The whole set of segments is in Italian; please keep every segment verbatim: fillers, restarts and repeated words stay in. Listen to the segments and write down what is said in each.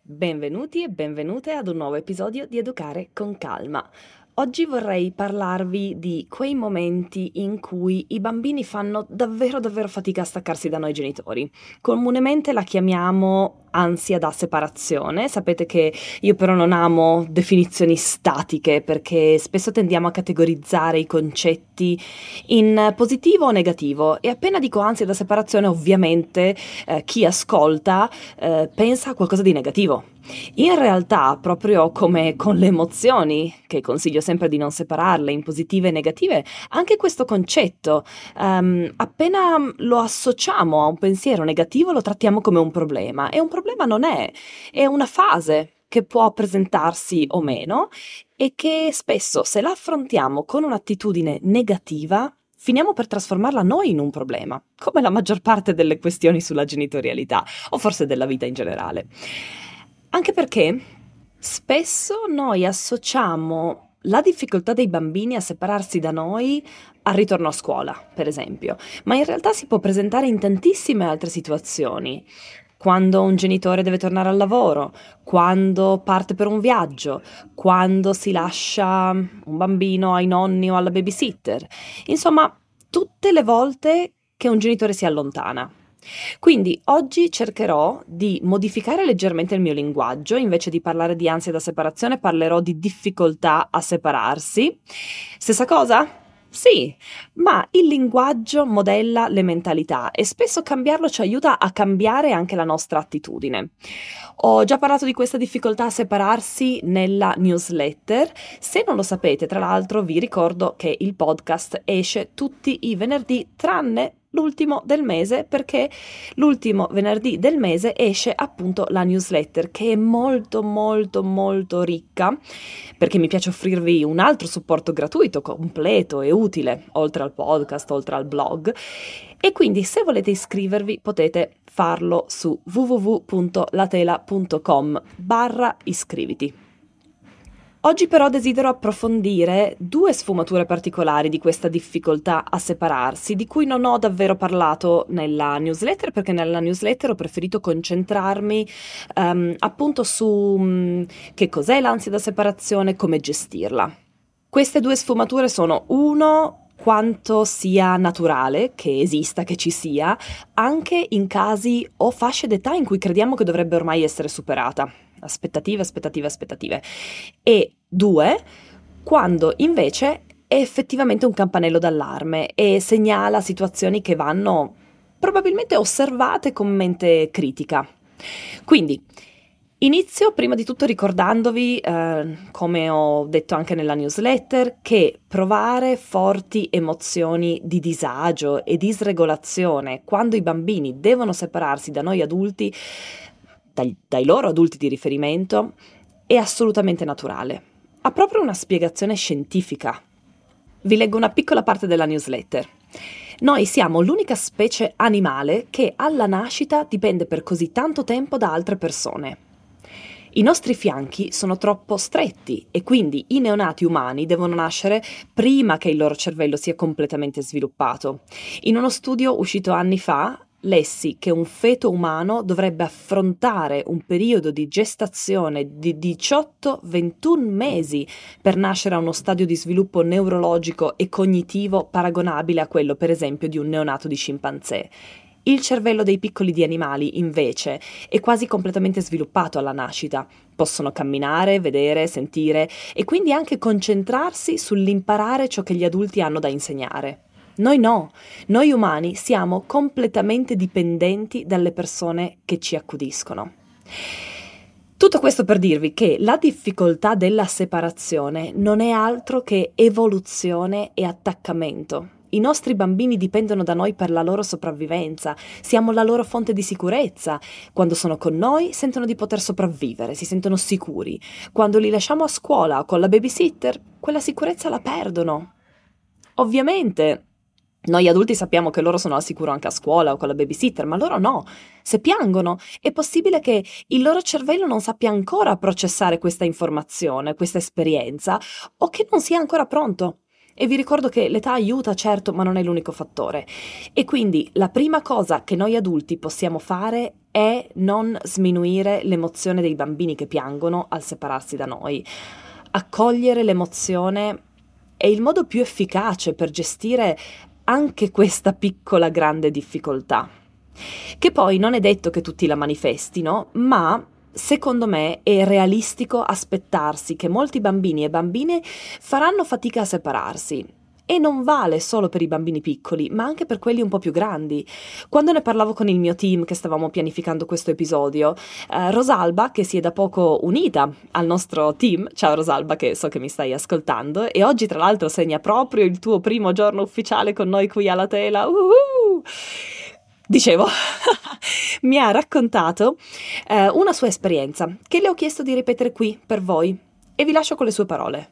Benvenuti e benvenute ad un nuovo episodio di Educare con Calma. Oggi vorrei parlarvi di quei momenti in cui i bambini fanno davvero davvero fatica a staccarsi da noi genitori. Comunemente la chiamiamo ansia da separazione. Sapete che io però non amo definizioni statiche perché spesso tendiamo a categorizzare i concetti in positivo o negativo, e appena dico ansia da separazione ovviamente eh, chi ascolta eh, pensa a qualcosa di negativo. In realtà, proprio come con le emozioni, che consiglio sempre di non separarle in positive e negative, anche questo concetto, um, appena lo associamo a un pensiero negativo, lo trattiamo come un problema. E un problema non è, è una fase che può presentarsi o meno, e che spesso, se la affrontiamo con un'attitudine negativa, finiamo per trasformarla noi in un problema, come la maggior parte delle questioni sulla genitorialità, o forse della vita in generale. Anche perché spesso noi associamo la difficoltà dei bambini a separarsi da noi al ritorno a scuola, per esempio, ma in realtà si può presentare in tantissime altre situazioni. Quando un genitore deve tornare al lavoro, quando parte per un viaggio, quando si lascia un bambino ai nonni o alla babysitter. Insomma, tutte le volte che un genitore si allontana. Quindi oggi cercherò di modificare leggermente il mio linguaggio. Invece di parlare di ansia da separazione, parlerò di difficoltà a separarsi. Stessa cosa? Sì, ma il linguaggio modella le mentalità e spesso cambiarlo ci aiuta a cambiare anche la nostra attitudine. Ho già parlato di questa difficoltà a separarsi nella newsletter. Se non lo sapete, tra l'altro, vi ricordo che il podcast esce tutti i venerdì tranne l'ultimo del mese, perché l'ultimo venerdì del mese esce appunto la newsletter, che è molto molto molto ricca, perché mi piace offrirvi un altro supporto gratuito, completo e utile, oltre al podcast, oltre al blog. E quindi se volete iscrivervi potete farlo su w w w punto latela punto com barra iscriviti. Oggi però desidero approfondire due sfumature particolari di questa difficoltà a separarsi, di cui non ho davvero parlato nella newsletter, perché nella newsletter ho preferito concentrarmi um, appunto su um, che cos'è l'ansia da separazione, come gestirla. Queste due sfumature sono: uno, quanto sia naturale che esista, che ci sia, anche in casi o fasce d'età in cui crediamo che dovrebbe ormai essere superata. Aspettative, aspettative, aspettative. E due, quando invece è effettivamente un campanello d'allarme e segnala situazioni che vanno probabilmente osservate con mente critica. Quindi inizio prima di tutto ricordandovi, eh, come ho detto anche nella newsletter, che provare forti emozioni di disagio e disregolazione quando i bambini devono separarsi da noi adulti, dai, dai loro adulti di riferimento, è assolutamente naturale. Ha proprio una spiegazione scientifica. Vi leggo una piccola parte della newsletter. Noi siamo l'unica specie animale che alla nascita dipende per così tanto tempo da altre persone. I nostri fianchi sono troppo stretti e quindi i neonati umani devono nascere prima che il loro cervello sia completamente sviluppato. In uno studio uscito anni fa, lessi che un feto umano dovrebbe affrontare un periodo di gestazione di diciotto ventuno mesi per nascere a uno stadio di sviluppo neurologico e cognitivo paragonabile a quello, per esempio, di un neonato di scimpanzé. Il cervello dei piccoli di animali, invece, è quasi completamente sviluppato alla nascita. Possono camminare, vedere, sentire e quindi anche concentrarsi sull'imparare ciò che gli adulti hanno da insegnare. Noi no, noi umani siamo completamente dipendenti dalle persone che ci accudiscono. Tutto questo per dirvi che la difficoltà della separazione non è altro che evoluzione e attaccamento. I nostri bambini dipendono da noi per la loro sopravvivenza, siamo la loro fonte di sicurezza. Quando sono con noi sentono di poter sopravvivere, si sentono sicuri. Quando li lasciamo a scuola o con la babysitter, quella sicurezza la perdono. Ovviamente noi adulti sappiamo che loro sono al sicuro anche a scuola o con la babysitter, ma loro no. Se piangono, è possibile che il loro cervello non sappia ancora processare questa informazione, questa esperienza, o che non sia ancora pronto. E vi ricordo che l'età aiuta, certo, ma non è l'unico fattore. E quindi la prima cosa che noi adulti possiamo fare è non sminuire l'emozione dei bambini che piangono al separarsi da noi. Accogliere l'emozione è il modo più efficace per gestire anche questa piccola grande difficoltà. Che poi non è detto che tutti la manifestino, ma secondo me è realistico aspettarsi che molti bambini e bambine faranno fatica a separarsi. E non vale solo per i bambini piccoli, ma anche per quelli un po' più grandi. Quando ne parlavo con il mio team che stavamo pianificando questo episodio, eh, Rosalba, che si è da poco unita al nostro team, ciao Rosalba che so che mi stai ascoltando, e oggi tra l'altro segna proprio il tuo primo giorno ufficiale con noi qui alla tela, uhuh! Dicevo, mi ha raccontato eh, una sua esperienza che le ho chiesto di ripetere qui per voi e vi lascio con le sue parole.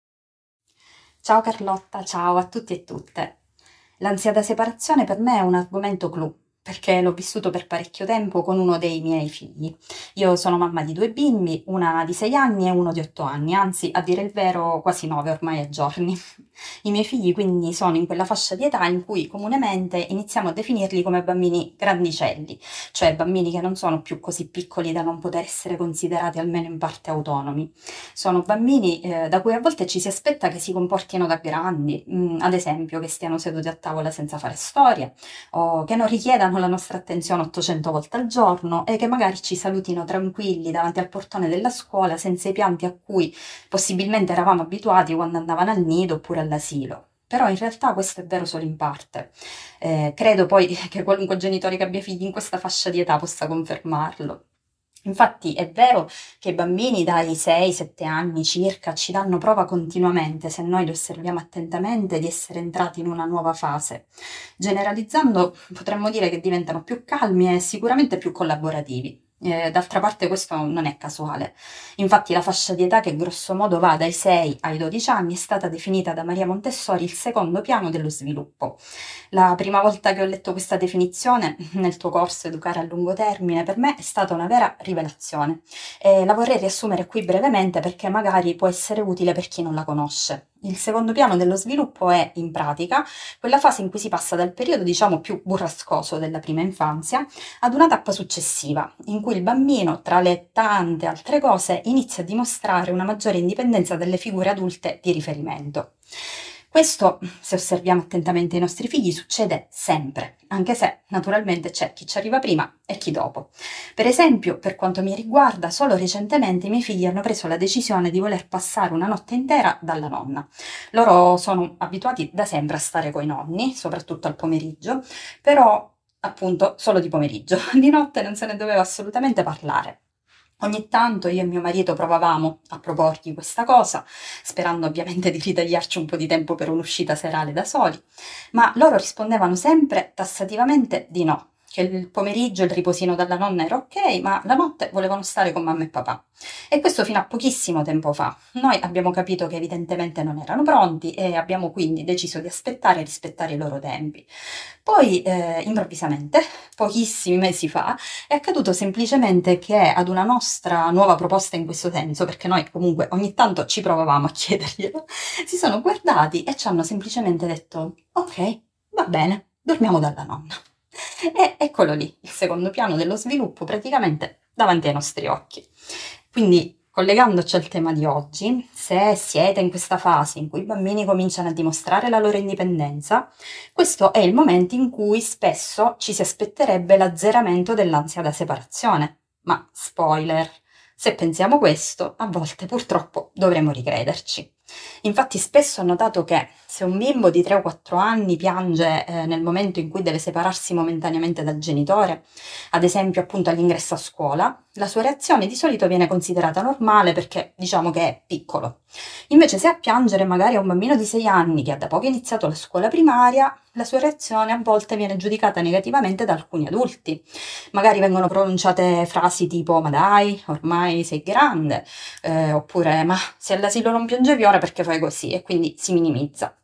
Ciao Carlotta, ciao a tutti e tutte. L'ansia da separazione per me è un argomento clou, perché l'ho vissuto per parecchio tempo con uno dei miei figli. Io sono mamma di due bimbi, una di sei anni e uno di otto anni, anzi, a dire il vero, quasi nove ormai a giorni. I miei figli quindi sono in quella fascia di età in cui comunemente iniziamo a definirli come bambini grandicelli, cioè bambini che non sono più così piccoli da non poter essere considerati almeno in parte autonomi. Sono bambini eh, da cui a volte ci si aspetta che si comportino da grandi, mh, ad esempio che stiano seduti a tavola senza fare storie, o che non richiedano la nostra attenzione ottocento volte al giorno e che magari ci salutino tranquilli davanti al portone della scuola senza i pianti a cui possibilmente eravamo abituati quando andavano al nido oppure all'asilo. Però in realtà questo è vero solo in parte. Eh, credo poi che qualunque genitore che abbia figli in questa fascia di età possa confermarlo. Infatti è vero che i bambini dai sei sette anni circa ci danno prova continuamente, se noi li osserviamo attentamente, di essere entrati in una nuova fase. Generalizzando potremmo dire che diventano più calmi e sicuramente più collaborativi. Eh, d'altra parte questo non è casuale. Infatti la fascia di età che grosso modo va dai sei ai dodici anni è stata definita da Maria Montessori il secondo piano dello sviluppo. La prima volta che ho letto questa definizione nel tuo corso Educare a lungo termine per me è stata una vera rivelazione e la vorrei riassumere qui brevemente perché magari può essere utile per chi non la conosce. Il secondo piano dello sviluppo è, in pratica, quella fase in cui si passa dal periodo, diciamo, più burrascoso della prima infanzia ad una tappa successiva, in cui il bambino, tra le tante altre cose, inizia a dimostrare una maggiore indipendenza dalle figure adulte di riferimento. Questo, se osserviamo attentamente i nostri figli, succede sempre, anche se naturalmente c'è chi ci arriva prima e chi dopo. Per esempio, per quanto mi riguarda, solo recentemente i miei figli hanno preso la decisione di voler passare una notte intera dalla nonna. Loro sono abituati da sempre a stare coi nonni, soprattutto al pomeriggio, però appunto solo di pomeriggio. Di notte non se ne doveva assolutamente parlare. Ogni tanto io e mio marito provavamo a proporgli questa cosa, sperando ovviamente di ritagliarci un po' di tempo per un'uscita serale da soli, ma loro rispondevano sempre tassativamente di no, che il pomeriggio il riposino dalla nonna era ok, ma la notte volevano stare con mamma e papà. E questo fino a pochissimo tempo fa. Noi abbiamo capito che evidentemente non erano pronti e abbiamo quindi deciso di aspettare e rispettare i loro tempi. Poi, eh, improvvisamente, pochissimi mesi fa, è accaduto semplicemente che ad una nostra nuova proposta in questo senso, perché noi comunque ogni tanto ci provavamo a chiederglielo, si sono guardati e ci hanno semplicemente detto ok, va bene, dormiamo dalla nonna. E eccolo lì, il secondo piano dello sviluppo praticamente davanti ai nostri occhi. Quindi, collegandoci al tema di oggi, se siete in questa fase in cui i bambini cominciano a dimostrare la loro indipendenza, questo è il momento in cui spesso ci si aspetterebbe l'azzeramento dell'ansia da separazione. Ma, spoiler, se pensiamo questo, a volte purtroppo dovremo ricrederci. Infatti spesso ho notato che se un bimbo di tre o quattro anni piange eh, nel momento in cui deve separarsi momentaneamente dal genitore, ad esempio appunto all'ingresso a scuola, la sua reazione di solito viene considerata normale perché diciamo che è piccolo. Invece se a piangere magari è un bambino di sei anni che ha da poco iniziato la scuola primaria, la sua reazione a volte viene giudicata negativamente da alcuni adulti. Magari vengono pronunciate frasi tipo ma dai, ormai sei grande, eh, oppure ma se all'asilo non piangevi ora perché fai così, e quindi si minimizza.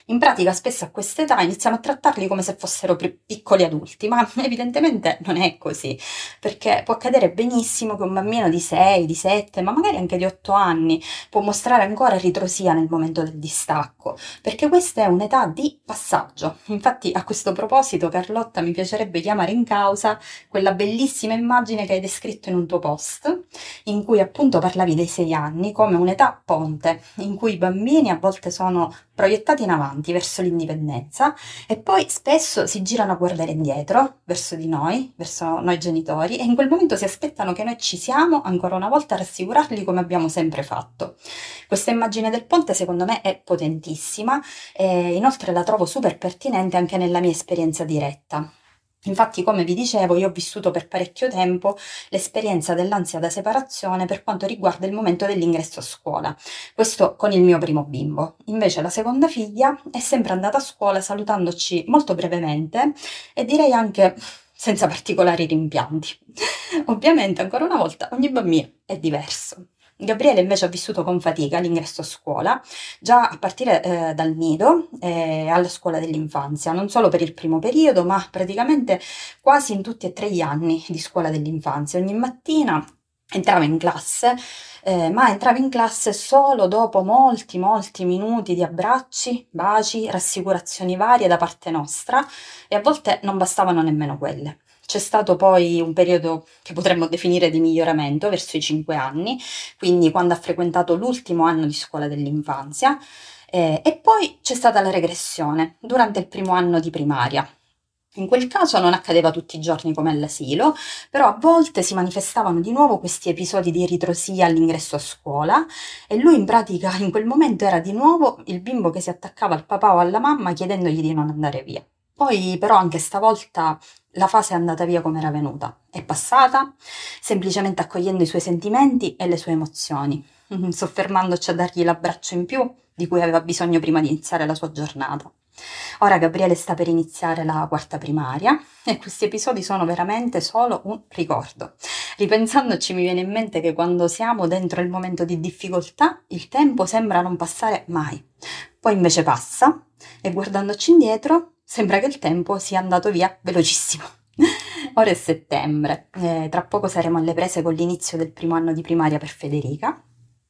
In pratica spesso a quest'età iniziamo a trattarli come se fossero pri- piccoli adulti, ma evidentemente non è così, perché può accadere benissimo che un bambino di sei, di sette, ma magari anche di otto anni può mostrare ancora ritrosia nel momento del distacco, perché questa è un'età di passaggio. Infatti a questo proposito, Carlotta, mi piacerebbe chiamare in causa quella bellissima immagine che hai descritto in un tuo post, in cui appunto parlavi dei sei anni come un'età ponte, in cui i bambini a volte sono proiettati in avanti verso l'indipendenza e poi spesso si girano a guardare indietro verso di noi, verso noi genitori, e in quel momento si aspettano che noi ci siamo ancora una volta a rassicurarli come abbiamo sempre fatto. Questa immagine del ponte secondo me è potentissima e inoltre la trovo super pertinente anche nella mia esperienza diretta. Infatti, come vi dicevo, io ho vissuto per parecchio tempo l'esperienza dell'ansia da separazione per quanto riguarda il momento dell'ingresso a scuola. Questo con il mio primo bimbo. Invece la seconda figlia è sempre andata a scuola salutandoci molto brevemente e direi anche senza particolari rimpianti. Ovviamente, ancora una volta, ogni bambino è diverso. Gabriele invece ha vissuto con fatica l'ingresso a scuola, già a partire eh, dal nido e alla scuola dell'infanzia, non solo per il primo periodo, ma praticamente quasi in tutti e tre gli anni di scuola dell'infanzia. Ogni mattina entrava in classe, eh, ma entrava in classe solo dopo molti, molti minuti di abbracci, baci, rassicurazioni varie da parte nostra, e a volte non bastavano nemmeno quelle. C'è stato poi un periodo che potremmo definire di miglioramento verso i cinque anni, quindi quando ha frequentato l'ultimo anno di scuola dell'infanzia, eh, e poi c'è stata la regressione durante il primo anno di primaria. In quel caso non accadeva tutti i giorni come all'asilo, però a volte si manifestavano di nuovo questi episodi di ritrosia all'ingresso a scuola e lui in pratica in quel momento era di nuovo il bimbo che si attaccava al papà o alla mamma chiedendogli di non andare via. Poi però anche stavolta la fase è andata via come era venuta, è passata, semplicemente accogliendo i suoi sentimenti e le sue emozioni, soffermandoci a dargli l'abbraccio in più di cui aveva bisogno prima di iniziare la sua giornata. Ora Gabriele sta per iniziare la quarta primaria e questi episodi sono veramente solo un ricordo. Ripensandoci mi viene in mente che quando siamo dentro il momento di difficoltà il tempo sembra non passare mai, poi invece passa e guardandoci indietro sembra che il tempo sia andato via velocissimo. Ora è settembre, eh, tra poco saremo alle prese con l'inizio del primo anno di primaria per Federica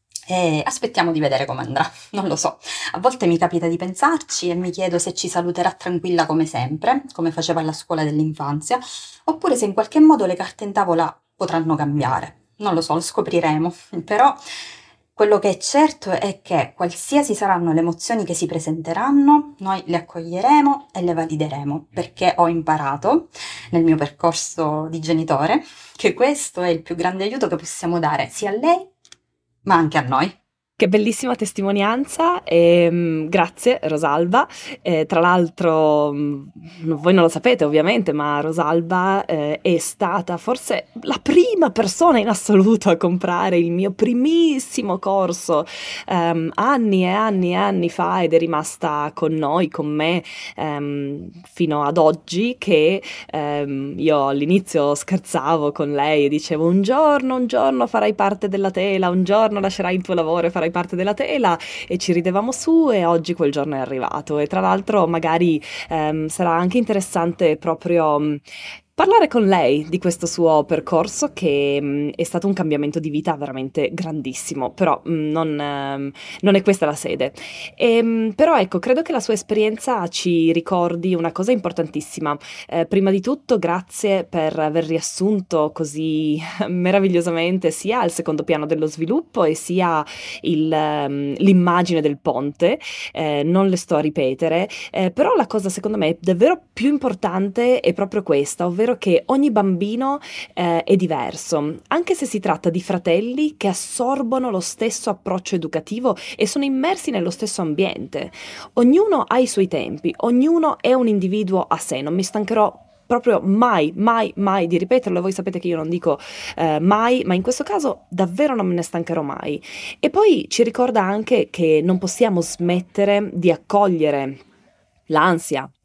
e aspettiamo di vedere come andrà, non lo so. A volte mi capita di pensarci e mi chiedo se ci saluterà tranquilla come sempre, come faceva alla scuola dell'infanzia, oppure se in qualche modo le carte in tavola potranno cambiare. Non lo so, lo scopriremo, però quello che è certo è che qualsiasi saranno le emozioni che si presenteranno, noi le accoglieremo e le valideremo, perché ho imparato nel mio percorso di genitore che questo è il più grande aiuto che possiamo dare sia a lei ma anche a noi. Che bellissima testimonianza e mh, grazie Rosalba. Eh, tra l'altro, mh, voi non lo sapete ovviamente, ma Rosalba eh, è stata forse la prima persona in assoluto a comprare il mio primissimo corso ehm, anni e anni e anni fa ed è rimasta con noi, con me, ehm, fino ad oggi che ehm, io all'inizio scherzavo con lei e dicevo un giorno, un giorno farai parte della tela, un giorno lascerai il tuo lavoro e farai parte della tela e ci ridevamo su e oggi quel giorno è arrivato e tra l'altro magari ehm, sarà anche interessante proprio mh, parlare con lei di questo suo percorso che mh, è stato un cambiamento di vita veramente grandissimo, però mh, non, ehm, non è questa la sede. E, mh, però ecco, credo che la sua esperienza ci ricordi una cosa importantissima. Eh, prima di tutto, grazie per aver riassunto così meravigliosamente sia il secondo piano dello sviluppo e sia il, ehm, l'immagine del ponte. Eh, non le sto a ripetere, eh, però la cosa secondo me davvero più importante è proprio questa, ovvero che ogni bambino eh, è diverso, anche se si tratta di fratelli che assorbono lo stesso approccio educativo e sono immersi nello stesso ambiente. Ognuno ha i suoi tempi, ognuno è un individuo a sé, non mi stancherò proprio mai, mai, mai di ripeterlo, voi sapete che io non dico eh, mai, ma in questo caso davvero non me ne stancherò mai. E poi ci ricorda anche che non possiamo smettere di accogliere l'ansia,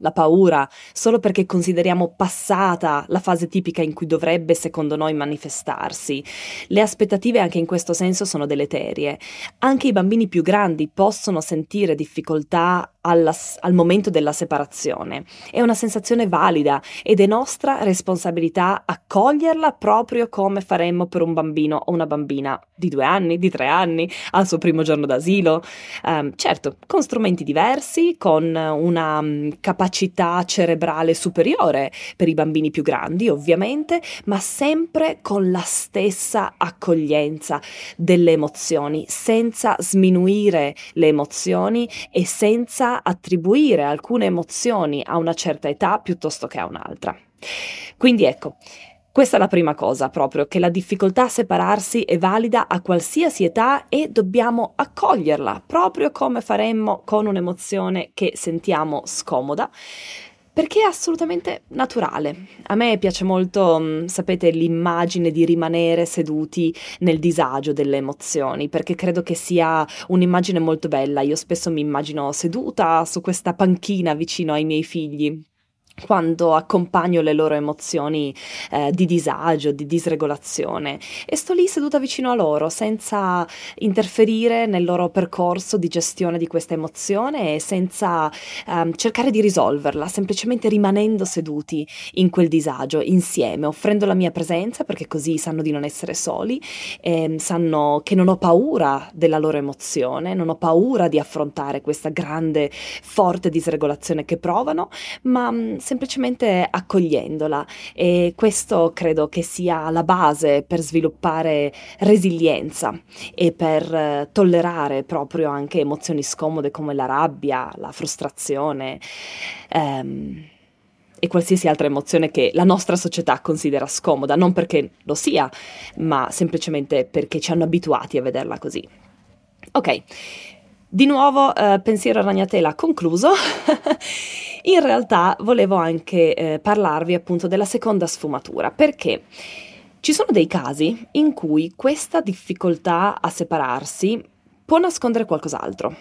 la paura, solo perché consideriamo passata la fase tipica in cui dovrebbe, secondo noi, manifestarsi. Le aspettative anche in questo senso sono deleterie. Anche i bambini più grandi possono sentire difficoltà alla, al momento della separazione. È una sensazione valida ed è nostra responsabilità accoglierla proprio come faremmo per un bambino o una bambina di due anni, di tre anni, al suo primo giorno d'asilo. Um, certo, con strumenti diversi, con una um, capacità cerebrale superiore per i bambini più grandi, ovviamente, ma sempre con la stessa accoglienza delle emozioni, senza sminuire le emozioni e senza attribuire alcune emozioni a una certa età piuttosto che a un'altra. Quindi ecco, questa è la prima cosa proprio, che la difficoltà a separarsi è valida a qualsiasi età e dobbiamo accoglierla, proprio come faremmo con un'emozione che sentiamo scomoda, perché è assolutamente naturale. A me piace molto, sapete, l'immagine di rimanere seduti nel disagio delle emozioni, perché credo che sia un'immagine molto bella. Io spesso mi immagino seduta su questa panchina vicino ai miei figli, quando accompagno le loro emozioni eh, di disagio, di disregolazione, e sto lì seduta vicino a loro senza interferire nel loro percorso di gestione di questa emozione e senza ehm, cercare di risolverla, semplicemente rimanendo seduti in quel disagio insieme, offrendo la mia presenza, perché così sanno di non essere soli, e sanno che non ho paura della loro emozione, non ho paura di affrontare questa grande, forte disregolazione che provano, ma semplicemente accogliendola, e questo credo che sia la base per sviluppare resilienza e per eh, tollerare proprio anche emozioni scomode come la rabbia, la frustrazione ehm, e qualsiasi altra emozione che la nostra società considera scomoda, non perché lo sia, ma semplicemente perché ci hanno abituati a vederla così. Ok. Di nuovo, eh, pensiero a ragnatela concluso. In realtà volevo anche eh, parlarvi appunto della seconda sfumatura, perché ci sono dei casi in cui questa difficoltà a separarsi può nascondere qualcos'altro.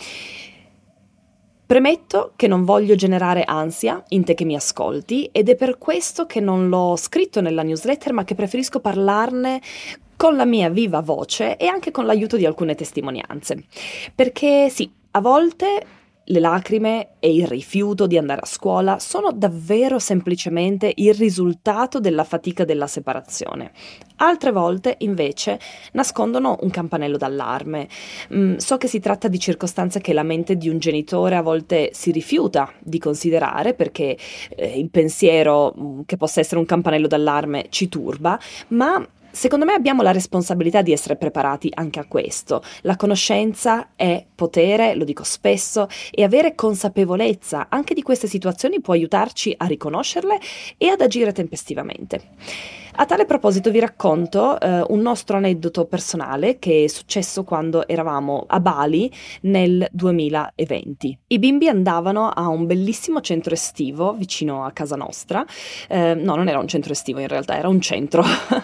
Premetto che non voglio generare ansia in te che mi ascolti, ed è per questo che non l'ho scritto nella newsletter, ma che preferisco parlarne con la mia viva voce e anche con l'aiuto di alcune testimonianze. Perché sì, a volte le lacrime e il rifiuto di andare a scuola sono davvero semplicemente il risultato della fatica della separazione. Altre volte, invece, nascondono un campanello d'allarme. Mm, so che si tratta di circostanze che la mente di un genitore a volte si rifiuta di considerare, perché eh, il pensiero mm, che possa essere un campanello d'allarme ci turba, ma secondo me abbiamo la responsabilità di essere preparati anche a questo. La conoscenza è potere, lo dico spesso, e avere consapevolezza anche di queste situazioni può aiutarci a riconoscerle e ad agire tempestivamente. A tale proposito vi racconto eh, un nostro aneddoto personale che è successo quando eravamo a Bali nel duemilaventi. I bimbi andavano a un bellissimo centro estivo vicino a casa nostra, eh, no, non era un centro estivo in realtà, era un centro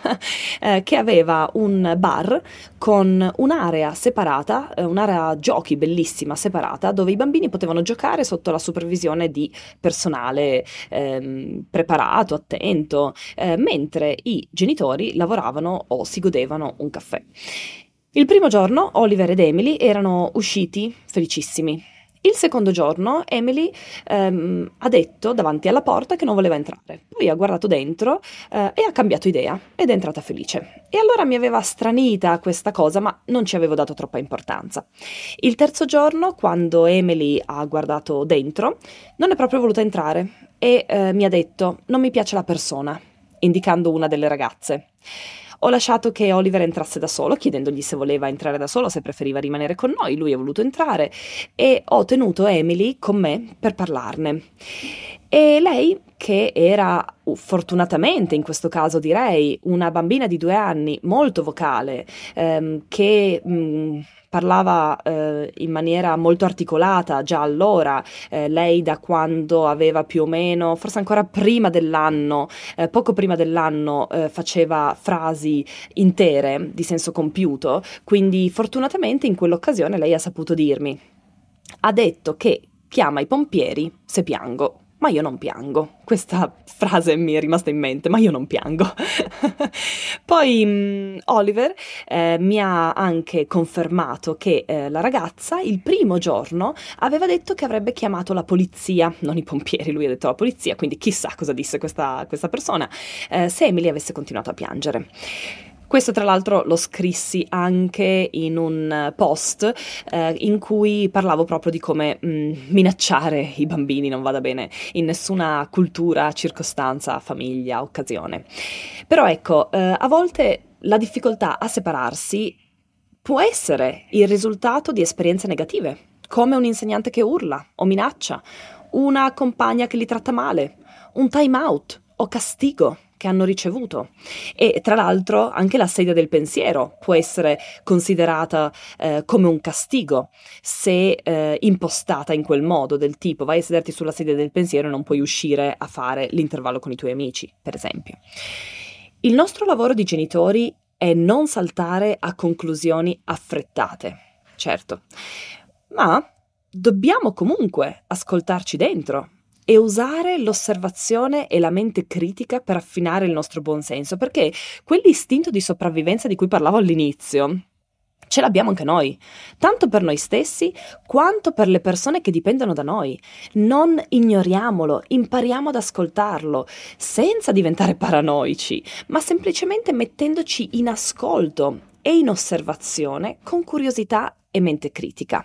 eh, che aveva un bar con un'area separata, eh, un'area giochi bellissima separata, dove i bambini potevano giocare sotto la supervisione di personale ehm, preparato, attento, eh, mentre i genitori lavoravano o si godevano un caffè. Il primo giorno Oliver ed Emily erano usciti felicissimi. Il secondo giorno Emily ehm, ha detto davanti alla porta che non voleva entrare, poi ha guardato dentro eh, e ha cambiato idea ed è entrata felice. E allora mi aveva stranita questa cosa, ma non ci avevo dato troppa importanza. Il terzo giorno, quando Emily ha guardato dentro, non è proprio voluta entrare e eh, mi ha detto: non mi piace la persona, indicando una delle ragazze. Ho lasciato che Oliver entrasse da solo, chiedendogli se voleva entrare da solo, se preferiva rimanere con noi. Lui ha voluto entrare e ho tenuto Emily con me per parlarne. E lei, che era fortunatamente in questo caso direi una bambina di due anni molto vocale, ehm, che mh, parlava eh, in maniera molto articolata già allora, eh, lei da quando aveva più o meno, forse ancora prima dell'anno, eh, poco prima dell'anno eh, faceva frasi intere di senso compiuto, quindi fortunatamente in quell'occasione lei ha saputo dirmi, ha detto che chiama i pompieri se piango. ma io non piango. Questa frase mi è rimasta in mente, ma io non piango. Poi mh, Oliver eh, mi ha anche confermato che eh, la ragazza il primo giorno aveva detto che avrebbe chiamato la polizia, non i pompieri, lui ha detto la polizia, quindi chissà cosa disse questa, questa persona, eh, se Emily avesse continuato a piangere. Questo tra l'altro lo scrissi anche in un post eh, in cui parlavo proprio di come mh, minacciare i bambini non vada bene in nessuna cultura, circostanza, famiglia, occasione. Però ecco, eh, a volte la difficoltà a separarsi può essere il risultato di esperienze negative, come un insegnante che urla o minaccia, una compagna che li tratta male, un time out o castigo che hanno ricevuto. E tra l'altro anche la sedia del pensiero può essere considerata eh, come un castigo se eh, impostata in quel modo, del tipo vai a sederti sulla sedia del pensiero e non puoi uscire a fare l'intervallo con i tuoi amici, per esempio. Il nostro lavoro di genitori è non saltare a conclusioni affrettate, certo, ma dobbiamo comunque ascoltarci dentro e usare l'osservazione e la mente critica per affinare il nostro buonsenso, perché quell'istinto di sopravvivenza di cui parlavo all'inizio ce l'abbiamo anche noi, tanto per noi stessi quanto per le persone che dipendono da noi. Non ignoriamolo, impariamo ad ascoltarlo, senza diventare paranoici, ma semplicemente mettendoci in ascolto e in osservazione con curiosità e mente critica.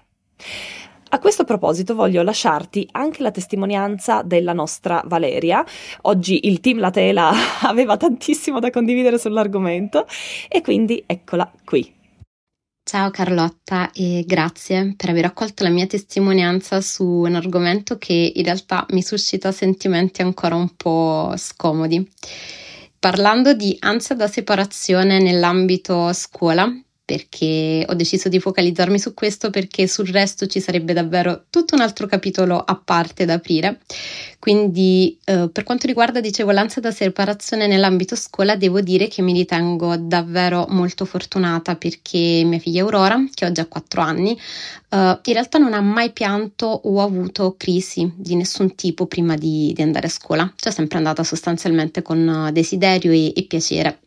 A questo proposito voglio lasciarti anche la testimonianza della nostra Valeria. Oggi il team La Tela aveva tantissimo da condividere sull'argomento e quindi eccola qui. Ciao Carlotta e grazie per aver accolto la mia testimonianza su un argomento che in realtà mi suscita sentimenti ancora un po' scomodi. Parlando di ansia da separazione nell'ambito scuola, perché ho deciso di focalizzarmi su questo perché sul resto ci sarebbe davvero tutto un altro capitolo a parte da aprire. Quindi eh, per quanto riguarda, dicevo, l'ansia da separazione nell'ambito scuola, devo dire che mi ritengo davvero molto fortunata perché mia figlia Aurora, che oggi ha quattro anni, eh, in realtà non ha mai pianto o avuto crisi di nessun tipo prima di, di andare a scuola, cioè è sempre andata sostanzialmente con desiderio e, e piacere.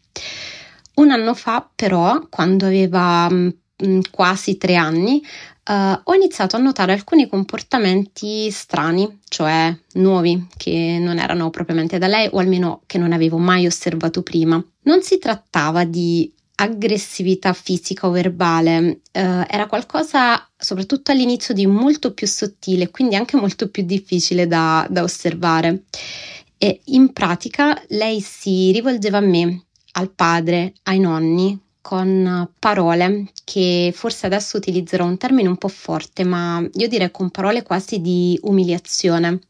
Un anno fa, però, quando aveva mh, quasi tre anni, uh, ho iniziato a notare alcuni comportamenti strani, cioè nuovi, che non erano propriamente da lei o almeno che non avevo mai osservato prima. Non si trattava di aggressività fisica o verbale, uh, era qualcosa soprattutto all'inizio di molto più sottile, quindi anche molto più difficile da, da osservare. E in pratica lei si rivolgeva a me, al padre, ai nonni, con parole che forse adesso utilizzerò un termine un po' forte, ma io direi con parole quasi di umiliazione.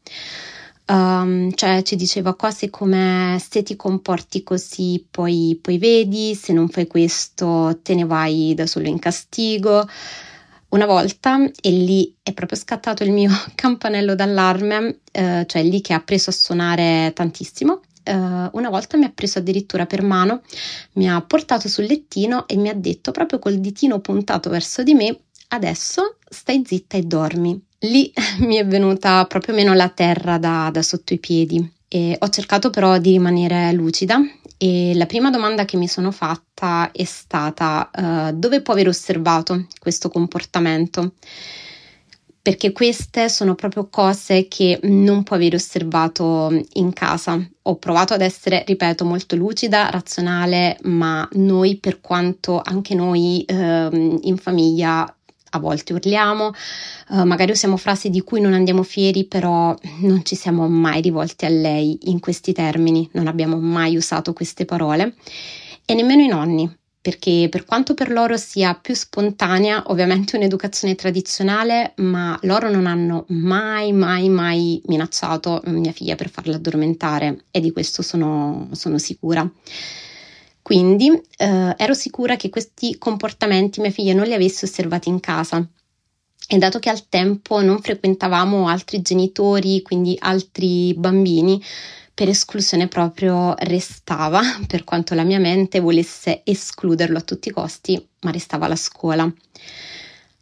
Um, cioè ci diceva cose come se ti comporti così poi, poi vedi, se non fai questo te ne vai da solo in castigo. Una volta, e lì è proprio scattato il mio campanello d'allarme, eh, cioè lì che ha preso a suonare tantissimo. Uh, una volta mi ha preso addirittura per mano, mi ha portato sul lettino e mi ha detto proprio col ditino puntato verso di me: adesso stai zitta e dormi. Lì mi è venuta proprio meno la terra da, da sotto i piedi e ho cercato però di rimanere lucida e la prima domanda che mi sono fatta è stata uh, dove può aver osservato questo comportamento? Perché queste sono proprio cose che non può aver osservato in casa. Ho provato ad essere, ripeto, molto lucida, razionale, ma noi, per quanto anche noi eh, in famiglia a volte urliamo, eh, magari usiamo frasi di cui non andiamo fieri, però non ci siamo mai rivolti a lei in questi termini, non abbiamo mai usato queste parole e nemmeno i nonni. Perché per quanto per loro sia più spontanea, ovviamente un'educazione tradizionale, ma loro non hanno mai, mai, mai minacciato mia figlia per farla addormentare e di questo sono, sono sicura. Quindi eh, ero sicura che questi comportamenti mia figlia non li avesse osservati in casa. E dato che al tempo non frequentavamo altri genitori, quindi altri bambini, per esclusione proprio restava, per quanto la mia mente volesse escluderlo a tutti i costi, ma restava la scuola.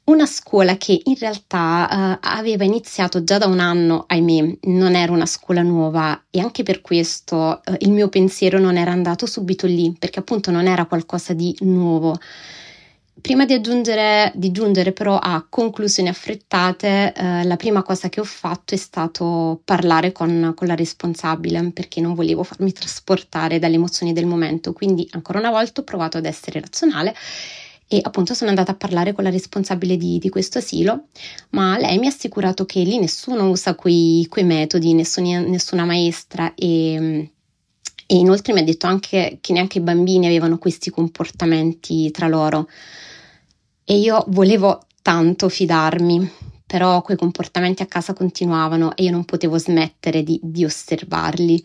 una scuola che in realtà uh, aveva iniziato già da un anno, ahimè, non era una scuola nuova e anche per questo uh, il mio pensiero non era andato subito lì, perché appunto non era qualcosa di nuovo. Prima di aggiungere, di giungere però a conclusioni affrettate, uh, la prima cosa che ho fatto è stato parlare con, con la responsabile, perché non volevo farmi trasportare dalle emozioni del momento, quindi ancora una volta ho provato ad essere razionale. E appunto sono andata a parlare con la responsabile di, di questo asilo, ma lei mi ha assicurato che lì nessuno usa quei, quei metodi, nessuna, nessuna maestra e, e inoltre mi ha detto anche che neanche i bambini avevano questi comportamenti tra loro. E io volevo tanto fidarmi, però quei comportamenti a casa continuavano e io non potevo smettere di, di osservarli.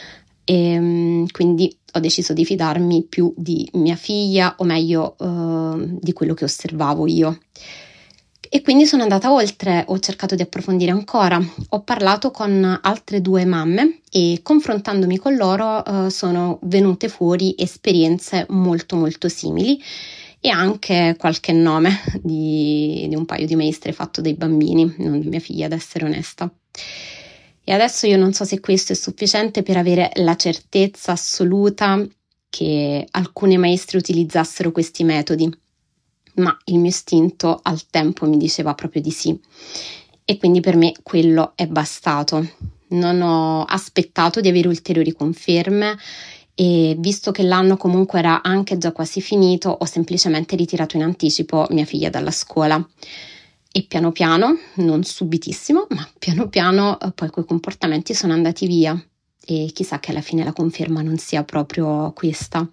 E quindi ho deciso di fidarmi più di mia figlia, o meglio uh, di quello che osservavo io. E quindi sono andata oltre, ho cercato di approfondire ancora, ho parlato con altre due mamme e confrontandomi con loro uh, sono venute fuori esperienze molto molto simili e anche qualche nome di, di un paio di maestre fatto dai bambini, non di mia figlia, ad essere onesta. E adesso io non so se questo è sufficiente per avere la certezza assoluta che alcune maestre utilizzassero questi metodi, ma il mio istinto al tempo mi diceva proprio di sì. E quindi per me quello è bastato. Non ho aspettato di avere ulteriori conferme e visto che l'anno comunque era anche già quasi finito, ho semplicemente ritirato in anticipo mia figlia dalla scuola. E piano piano, non subitissimo, ma piano piano poi quei comportamenti sono andati via e chissà che alla fine la conferma non sia proprio questa.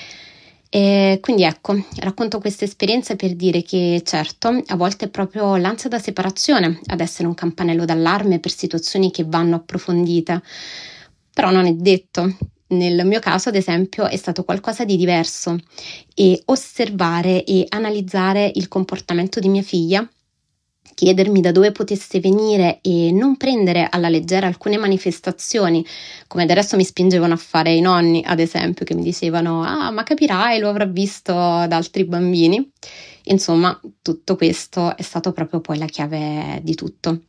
E quindi ecco, racconto queste esperienze per dire che certo, a volte è proprio l'ansia da separazione ad essere un campanello d'allarme per situazioni che vanno approfondite, però non è detto. Nel mio caso, ad esempio, è stato qualcosa di diverso e osservare e analizzare il comportamento di mia figlia, chiedermi da dove potesse venire e non prendere alla leggera alcune manifestazioni, come adesso mi spingevano a fare i nonni, ad esempio, che mi dicevano «Ah, ma capirai, lo avrà visto da altri bambini». Insomma, tutto questo è stato proprio poi la chiave di tutto.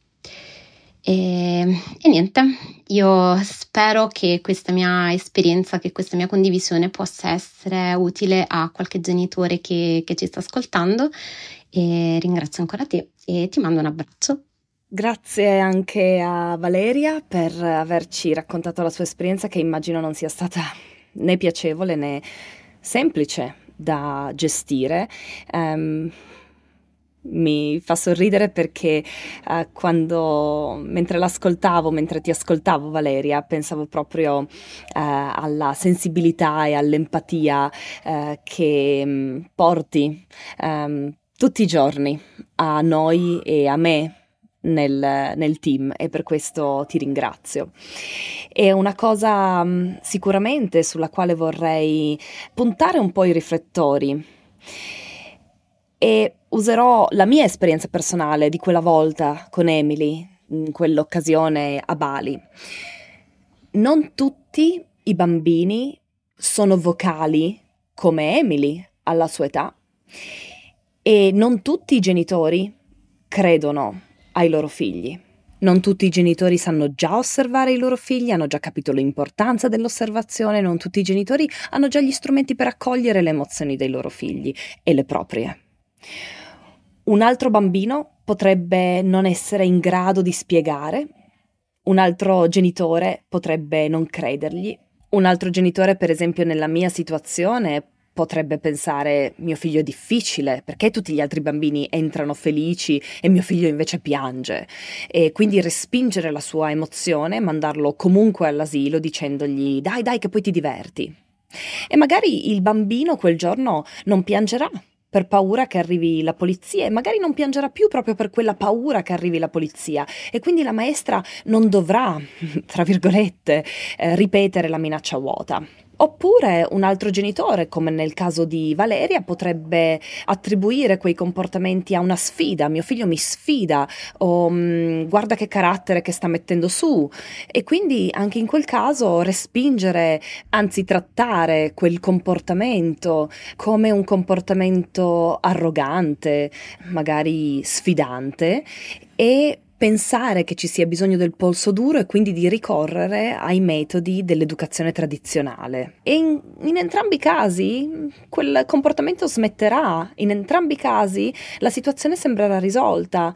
E, e niente, io spero che questa mia esperienza, che questa mia condivisione possa essere utile a qualche genitore che, che ci sta ascoltando. E ringrazio ancora te e ti mando un abbraccio. Grazie anche a Valeria per averci raccontato la sua esperienza, che immagino non sia stata né piacevole né semplice da gestire. Um, mi fa sorridere perché uh, quando, mentre l'ascoltavo, mentre ti ascoltavo Valeria, pensavo proprio uh, alla sensibilità e all'empatia uh, che um, porti um, tutti i giorni a noi e a me nel, nel team, e per questo ti ringrazio. È una cosa um, sicuramente sulla quale vorrei puntare un po' i riflettori e userò la mia esperienza personale di quella volta con Emily, in quell'occasione a Bali. Non tutti i bambini sono vocali come Emily alla sua età. E non tutti i genitori credono ai loro figli. Non tutti i genitori sanno già osservare i loro figli, hanno già capito l'importanza dell'osservazione, non tutti i genitori hanno già gli strumenti per accogliere le emozioni dei loro figli e le proprie. Un altro bambino potrebbe non essere in grado di spiegare, un altro genitore potrebbe non credergli, un altro genitore, per esempio nella mia situazione, potrebbe pensare mio figlio è difficile, perché tutti gli altri bambini entrano felici e mio figlio invece piange, e quindi respingere la sua emozione, mandarlo comunque all'asilo dicendogli dai dai che poi ti diverti. E magari il bambino quel giorno non piangerà per paura che arrivi la polizia, e magari non piangerà più proprio per quella paura che arrivi la polizia, e quindi la maestra non dovrà, tra virgolette, eh, ripetere la minaccia vuota. Oppure un altro genitore, come nel caso di Valeria, potrebbe attribuire quei comportamenti a una sfida. Mio figlio mi sfida, o mh, guarda che carattere che sta mettendo su. E quindi anche in quel caso respingere, anzi trattare quel comportamento come un comportamento arrogante, magari sfidante, e pensare che ci sia bisogno del polso duro e quindi di ricorrere ai metodi dell'educazione tradizionale. E in, in entrambi i casi quel comportamento smetterà, in entrambi i casi la situazione sembrerà risolta,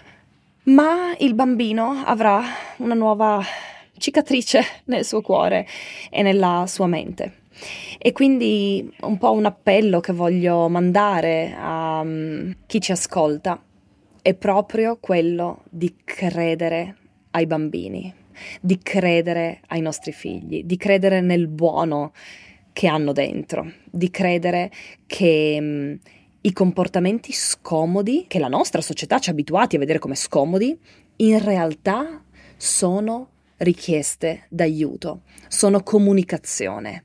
ma il bambino avrà una nuova cicatrice nel suo cuore e nella sua mente. E quindi un po' un appello che voglio mandare a um, chi ci ascolta è proprio quello di credere ai bambini, di credere ai nostri figli, di credere nel buono che hanno dentro, di credere che mh, i comportamenti scomodi, che la nostra società ci ha abituati a vedere come scomodi, in realtà sono richieste d'aiuto, sono comunicazione.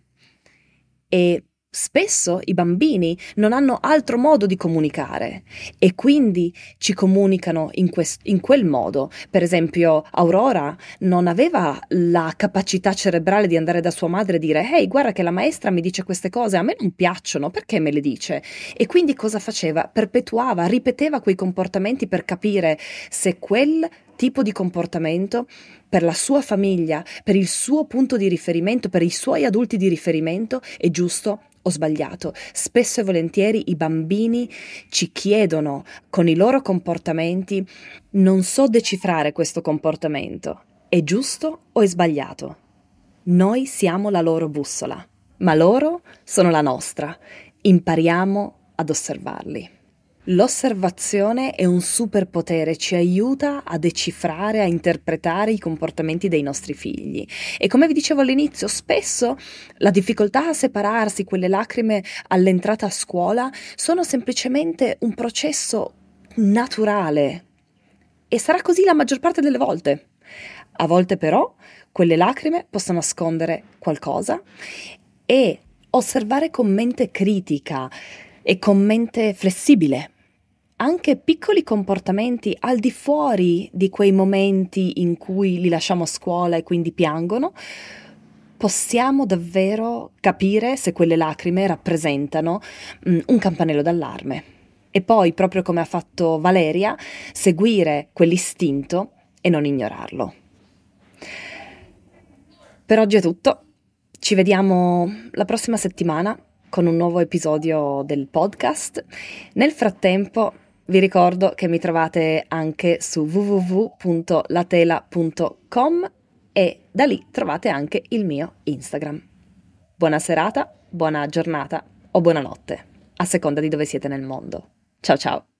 E spesso i bambini non hanno altro modo di comunicare e quindi ci comunicano in, quest- in quel modo. Per esempio, Aurora non aveva la capacità cerebrale di andare da sua madre e dire «Ehi, guarda che la maestra mi dice queste cose, a me non piacciono, perché me le dice?» E quindi cosa faceva? Perpetuava, ripeteva quei comportamenti per capire se quel tipo di comportamento per la sua famiglia, per il suo punto di riferimento, per i suoi adulti di riferimento è giusto o sbagliato. Spesso e volentieri i bambini ci chiedono con i loro comportamenti: non so decifrare questo comportamento, è giusto o è sbagliato? Noi siamo la loro bussola, ma loro sono la nostra. Impariamo ad osservarli. L'osservazione è un superpotere, ci aiuta a decifrare, a interpretare i comportamenti dei nostri figli. E come vi dicevo all'inizio, spesso la difficoltà a separarsi, quelle lacrime all'entrata a scuola, sono semplicemente un processo naturale. E sarà così la maggior parte delle volte. A volte però quelle lacrime possono nascondere qualcosa e osservare con mente critica e con mente flessibile anche piccoli comportamenti al di fuori di quei momenti in cui li lasciamo a scuola e quindi piangono, possiamo davvero capire se quelle lacrime rappresentano mm, un campanello d'allarme. E poi, proprio come ha fatto Valeria, seguire quell'istinto e non ignorarlo. Per oggi è tutto. Ci vediamo la prossima settimana con un nuovo episodio del podcast. Nel frattempo vi ricordo che mi trovate anche su w w w punto latela punto com e da lì trovate anche il mio Instagram. Buona serata, buona giornata o buonanotte, a seconda di dove siete nel mondo. Ciao ciao!